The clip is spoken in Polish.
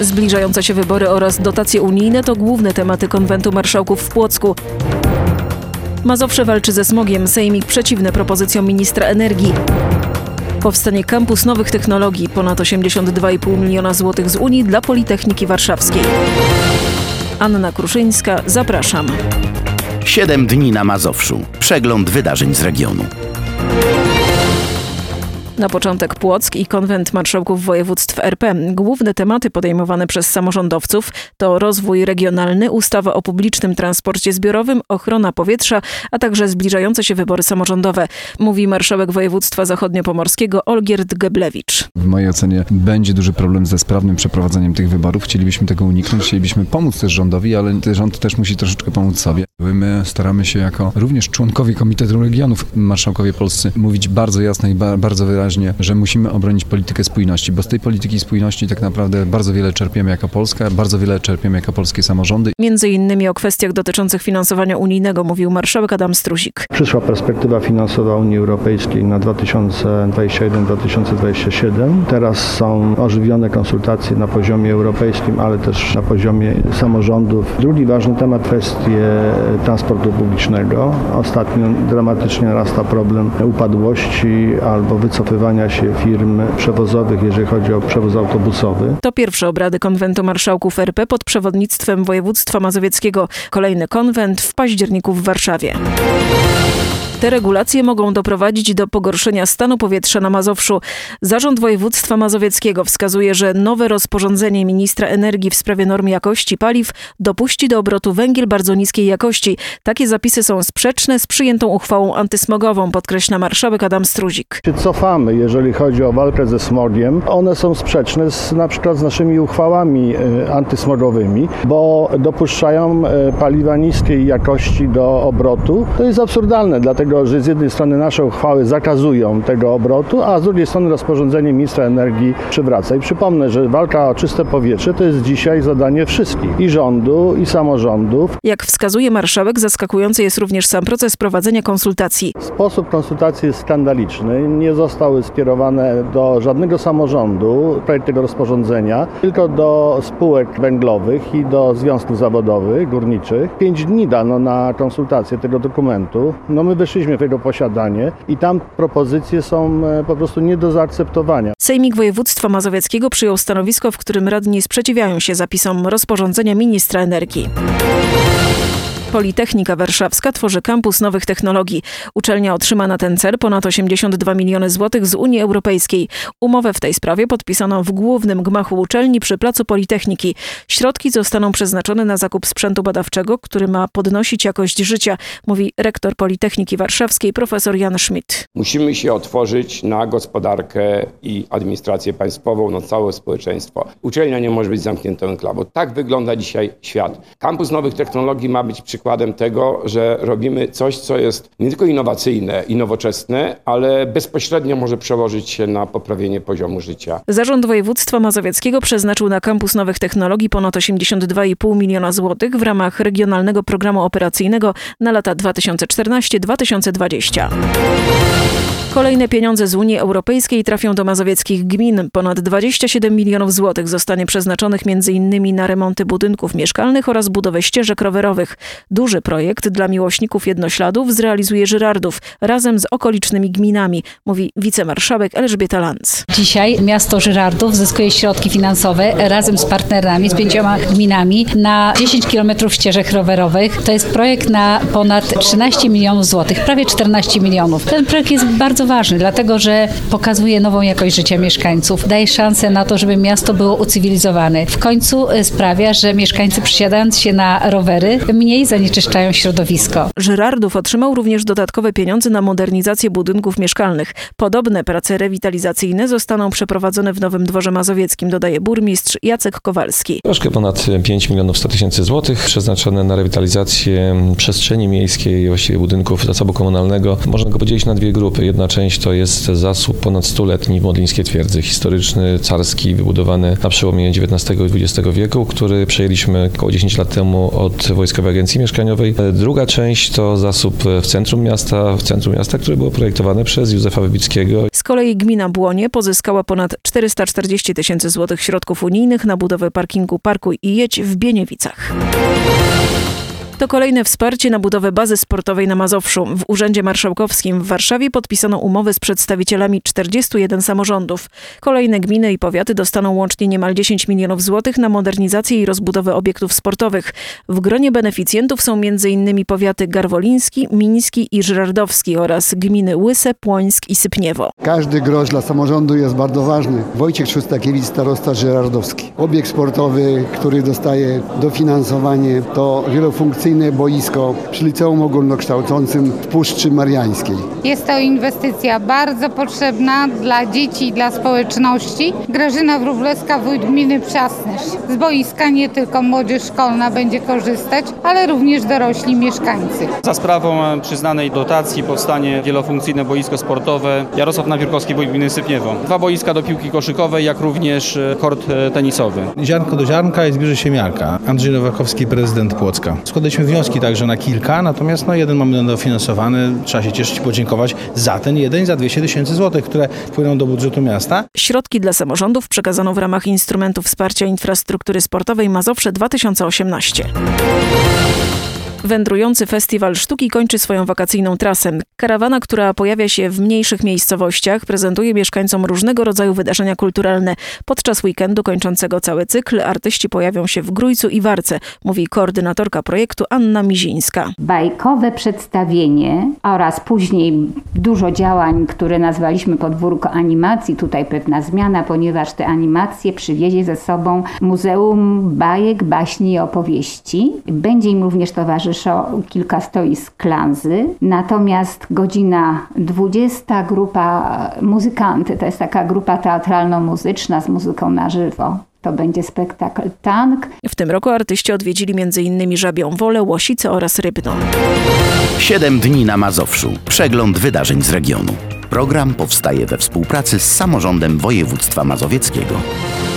Zbliżające się wybory oraz dotacje unijne to główne tematy konwentu marszałków w Płocku. Mazowsze walczy ze smogiem, sejmik przeciwny propozycjom ministra energii. Powstanie kampus nowych technologii, ponad 82,5 miliona złotych z Unii dla Politechniki Warszawskiej. Anna Kruszyńska, zapraszam. 7 dni na Mazowszu. Przegląd wydarzeń z regionu. Na początek Płock i konwent marszałków województw RP. Główne tematy podejmowane przez samorządowców to rozwój regionalny, ustawa o publicznym transporcie zbiorowym, ochrona powietrza, a także zbliżające się wybory samorządowe, mówi marszałek województwa zachodniopomorskiego Olgierd Geblewicz. W mojej ocenie będzie duży problem ze sprawnym przeprowadzeniem tych wyborów. Chcielibyśmy tego uniknąć, chcielibyśmy pomóc też rządowi, ale rząd też musi troszeczkę pomóc sobie. My staramy się jako również członkowie Komitetu Regionów, marszałkowie polscy, mówić bardzo jasno i bardzo wyraźnie, że musimy obronić politykę spójności, bo z tej polityki spójności tak naprawdę bardzo wiele czerpiemy jako Polska, bardzo wiele czerpiemy jako polskie samorządy. Między innymi o kwestiach dotyczących finansowania unijnego mówił marszałek Adam Struzik. Przyszła perspektywa finansowa Unii Europejskiej na 2021-2027. Teraz są ożywione konsultacje na poziomie europejskim, ale też na poziomie samorządów. Drugi ważny temat, kwestie transportu publicznego. Ostatnio dramatycznie narasta problem upadłości albo wycofywania się firm przewozowych, jeżeli chodzi o przewóz autobusowy. To pierwsze obrady konwentu marszałków RP pod przewodnictwem województwa mazowieckiego. Kolejny konwent w październiku w Warszawie. Te regulacje mogą doprowadzić do pogorszenia stanu powietrza na Mazowszu. Zarząd Województwa Mazowieckiego wskazuje, że nowe rozporządzenie ministra energii w sprawie norm jakości paliw dopuści do obrotu węgiel bardzo niskiej jakości. Takie zapisy są sprzeczne z przyjętą uchwałą antysmogową, podkreśla marszałek Adam Struzik. Cofamy, jeżeli chodzi o walkę ze smogiem. One są sprzeczne na przykład z naszymi uchwałami antysmogowymi, bo dopuszczają paliwa niskiej jakości do obrotu. To jest absurdalne, dlatego że z jednej strony nasze uchwały zakazują tego obrotu, a z drugiej strony rozporządzenie ministra energii przywraca. I przypomnę, że walka o czyste powietrze to jest dzisiaj zadanie wszystkich, i rządu, i samorządów. Jak wskazuje marszałek, zaskakujący jest również sam proces prowadzenia konsultacji. Sposób konsultacji jest skandaliczny. Nie zostały skierowane do żadnego samorządu projekt tego rozporządzenia, tylko do spółek węglowych i do związków zawodowych, górniczych. 5 dni dano na konsultację tego dokumentu. My wyszliśmy w jego posiadanie i tam propozycje są po prostu nie do zaakceptowania. Sejmik Województwa Mazowieckiego przyjął stanowisko, w którym radni sprzeciwiają się zapisom rozporządzenia ministra energii. Politechnika Warszawska tworzy kampus nowych technologii. Uczelnia otrzyma na ten cel ponad 82 miliony złotych z Unii Europejskiej. Umowę w tej sprawie podpisano w głównym gmachu uczelni przy placu Politechniki. Środki zostaną przeznaczone na zakup sprzętu badawczego, który ma podnosić jakość życia, mówi rektor Politechniki Warszawskiej profesor Jan Schmidt. Musimy się otworzyć na gospodarkę i administrację państwową, na całe społeczeństwo. Uczelnia nie może być zamkniętą enklawą. Tak wygląda dzisiaj świat. Kampus nowych technologii ma być przykładem tego, że robimy coś, co jest nie tylko innowacyjne i nowoczesne, ale bezpośrednio może przełożyć się na poprawienie poziomu życia. Zarząd Województwa Mazowieckiego przeznaczył na kampus nowych technologii ponad 82,5 miliona złotych w ramach regionalnego programu operacyjnego na lata 2014-2020. Kolejne pieniądze z Unii Europejskiej trafią do mazowieckich gmin. Ponad 27 milionów złotych zostanie przeznaczonych m.in. na remonty budynków mieszkalnych oraz budowę ścieżek rowerowych. Duży projekt dla miłośników jednośladów zrealizuje Żyrardów razem z okolicznymi gminami, mówi wicemarszałek Elżbieta Lanz. Dzisiaj miasto Żyrardów zyskuje środki finansowe razem z partnerami, z 5 gminami na 10 kilometrów ścieżek rowerowych. To jest projekt na ponad 13 milionów złotych, prawie 14 milionów. Ten projekt jest bardzo ważny, dlatego że pokazuje nową jakość życia mieszkańców, daje szansę na to, żeby miasto było ucywilizowane. W końcu sprawia, że mieszkańcy przesiadając się na rowery mniej zanieczyszczają środowisko. Żyrardów otrzymał również dodatkowe pieniądze na modernizację budynków mieszkalnych. Podobne prace rewitalizacyjne zostaną przeprowadzone w Nowym Dworze Mazowieckim, dodaje burmistrz Jacek Kowalski. Troszkę ponad 5 milionów 100 tysięcy złotych przeznaczone na rewitalizację przestrzeni miejskiej, właściwie budynków zasobu komunalnego. Można go podzielić na dwie grupy. Jedna część to jest zasób ponad 100-letni w Modlińskiej Twierdzy, historyczny, carski, wybudowany na przełomie XIX i XX wieku, który przejęliśmy około 10 lat temu od Wojskowej Agencji Mieszkaniowej mieszkaniowej. Druga część to zasób w centrum miasta, które było projektowane przez Józefa Wybickiego. Z kolei gmina Błonie pozyskała ponad 440 000 złotych środków unijnych na budowę parkingu Parkuj i Jedź w Bieniewicach. To kolejne wsparcie na budowę bazy sportowej na Mazowszu. W Urzędzie Marszałkowskim w Warszawie podpisano umowy z przedstawicielami 41 samorządów. Kolejne gminy i powiaty dostaną łącznie niemal 10 milionów złotych na modernizację i rozbudowę obiektów sportowych. W gronie beneficjentów są m.in. powiaty garwoliński, miński i żyrardowski oraz gminy Łyse, Płońsk i Sypniewo. Każdy grosz dla samorządu jest bardzo ważny. Wojciech Szustakiewicz, starosta żyrardowski. Obiekt sportowy, który dostaje dofinansowanie, to wielofunkcyjny boisko przy Liceum Ogólnokształcącym w Puszczy Mariańskiej. Jest to inwestycja bardzo potrzebna dla dzieci i dla społeczności. Grażyna Wróblewska, wójt gminy Przasnysz. Z boiska nie tylko młodzież szkolna będzie korzystać, ale również dorośli mieszkańcy. Za sprawą przyznanej dotacji powstanie wielofunkcyjne boisko sportowe Jarosław Nawierkowski, wójt gminy Sypniewo. 2 boiska do piłki koszykowej, jak również kort tenisowy. Ziarnko do ziarnka i zbierze się miarka. Andrzej Nowakowski, prezydent Płocka. Składaliśmy wnioski także na kilka, natomiast jeden mamy dofinansowany. Trzeba się cieszyć i podziękować za ten jeden, za 200 000 złotych, które wpłyną do budżetu miasta. Środki dla samorządów przekazano w ramach instrumentu wsparcia infrastruktury sportowej Mazowsze 2018. Wędrujący Festiwal Sztuki kończy swoją wakacyjną trasę. Karawana, która pojawia się w mniejszych miejscowościach, prezentuje mieszkańcom różnego rodzaju wydarzenia kulturalne. Podczas weekendu kończącego cały cykl artyści pojawią się w Grójcu i Warce, mówi koordynatorka projektu Anna Mizińska. Bajkowe przedstawienie oraz później dużo działań, które nazwaliśmy Podwórko Animacji. Tutaj pewna zmiana, ponieważ te animacje przywiezie ze sobą Muzeum Bajek, Baśni i Opowieści. Będzie im również towarzyszyło kilka stoisk klanzy. Natomiast godzina 20 grupa muzykanty, to jest taka grupa teatralno-muzyczna z muzyką na żywo. To będzie spektakl Tank. W tym roku artyści odwiedzili m.in. Żabią Wolę, Łosicę oraz Rybno. 7 dni na Mazowszu. Przegląd wydarzeń z regionu. Program powstaje we współpracy z Samorządem Województwa Mazowieckiego.